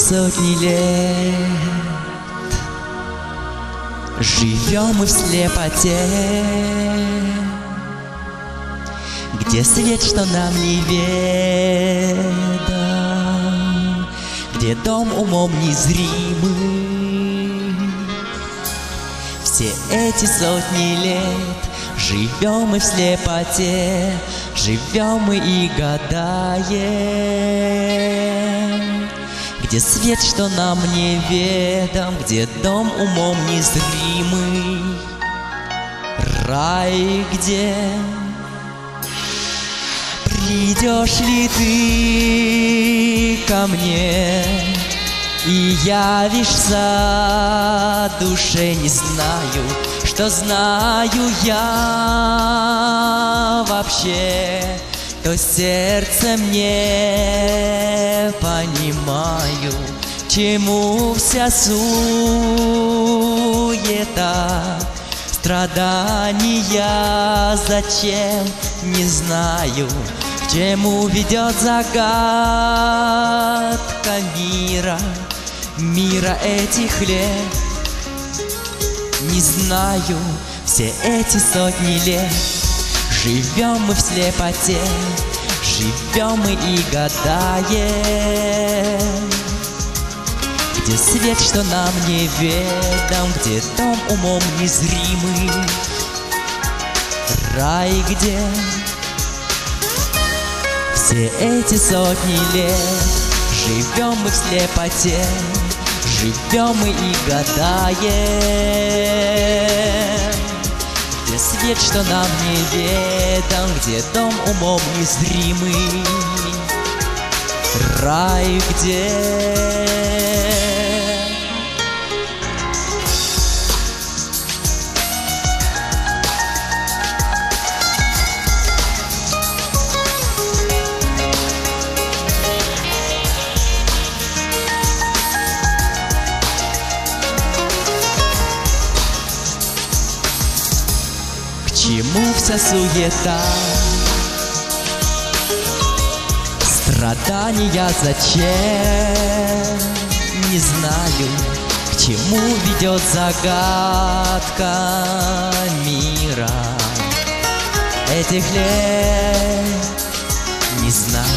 сотни лет живем мы в слепоте, где свет, что нам неведом, где дом умом незримый. Все эти сотни лет живем мы в слепоте, живем мы и гадаем, где свет, что нам неведом, где дом умом незримый. Рай, где придешь ли ты ко мне и явишься душе? Не знаю, что знаю я вообще, то сердцем не понимаю, чему вся суета, страдания, зачем, не знаю, к чему ведет загадка мира этих лет. Не знаю, все эти сотни лет живем мы в слепоте, живем мы и гадаем, где свет, что нам неведом, где дом умом незримый. Рай, где все эти сотни лет живем мы в слепоте, живем мы и гадаем, где свет, что нам неведом, где дом умом незримый. Рай, где к чему вся суета, страдания зачем, не знаю, к чему ведет загадка мира этих лет. Не знаю,